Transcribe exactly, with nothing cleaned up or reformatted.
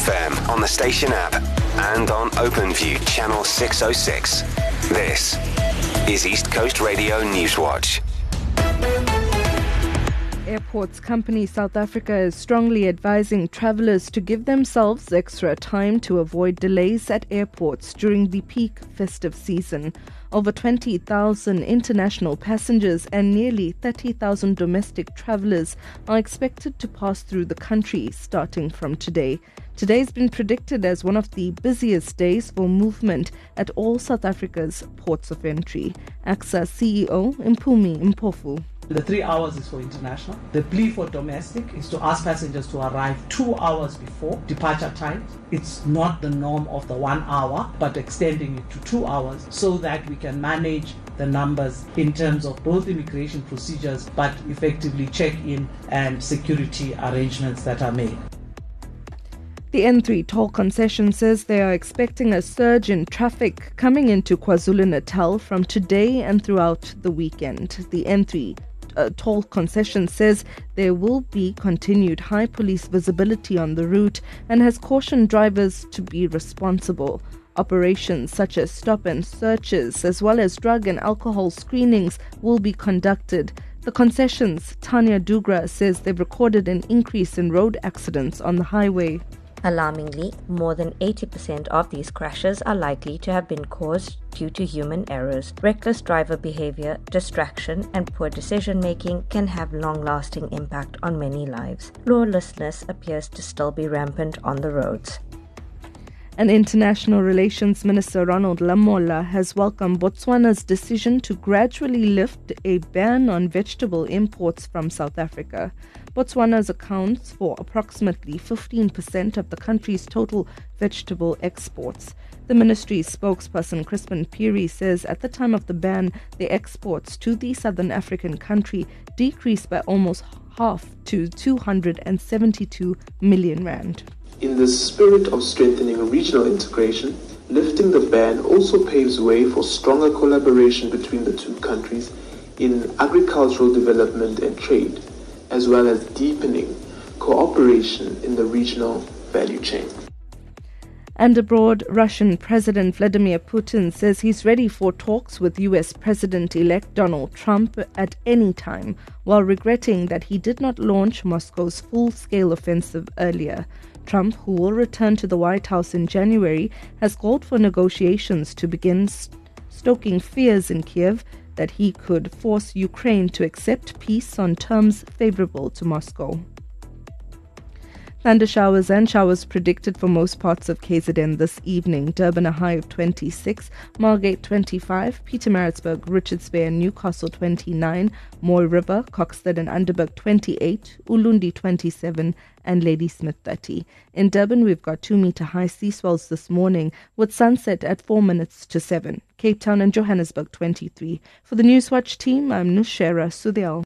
F M, on the station app, and on OpenView Channel six oh six. This is East Coast Radio Newswatch. Airports Company South Africa is strongly advising travellers to give themselves extra time to avoid delays at airports during the peak festive season. Over twenty thousand international passengers and nearly thirty thousand domestic travellers are expected to pass through the country starting from today. Today's been predicted as one of the busiest days for movement at all South Africa's ports of entry. A C S A C E O Mpumi Mpofu. The three hours is for international. The plea for domestic is to ask passengers to arrive two hours before departure time. It's not the norm of the one hour, but extending it to two hours so that we can manage the numbers in terms of both immigration procedures, but effectively check-in and security arrangements that are made. The N three toll concession says they are expecting a surge in traffic coming into KwaZulu-Natal from today and throughout the weekend. The N three uh, toll concession says there will be continued high police visibility on the route and has cautioned drivers to be responsible. Operations such as stop and searches as well as drug and alcohol screenings will be conducted. The concession's Tanya Dugra says they've recorded an increase in road accidents on the highway. Alarmingly, more than eighty percent of these crashes are likely to have been caused due to human errors. Reckless driver behavior, distraction, and poor decision-making can have long-lasting impact on many lives. Lawlessness appears to still be rampant on the roads. And International Relations Minister Ronald Lamola has welcomed Botswana's decision to gradually lift a ban on vegetable imports from South Africa. Botswana accounts for approximately fifteen percent of the country's total vegetable exports. The ministry's spokesperson Crispin Piri says at the time of the ban, the exports to the Southern African country decreased by almost half to two hundred seventy-two million rand. In the spirit of strengthening regional integration, lifting the ban also paves way for stronger collaboration between the two countries in agricultural development and trade, as well as deepening cooperation in the regional value chain. And abroad, Russian President Vladimir Putin says he's ready for talks with U S President-elect Donald Trump at any time, while regretting that he did not launch Moscow's full-scale offensive earlier. Trump, who will return to the White House in January, has called for negotiations to begin st- stoking fears in Kiev that he could force Ukraine to accept peace on terms favorable to Moscow. Thunder showers and showers predicted for most parts of K Z N this evening. Durban a high of twenty-six, Margate twenty-five, Pietermaritzburg, Richards Bay and Newcastle twenty-nine, Moy River, Coxted and Underberg twenty-eight, Ulundi twenty-seven and Ladysmith thirty. In Durban we've got two metre high sea swells this morning with sunset at four minutes to seven. Cape Town and Johannesburg twenty-three. For the Newswatch team, I'm Nushera Sudhyal.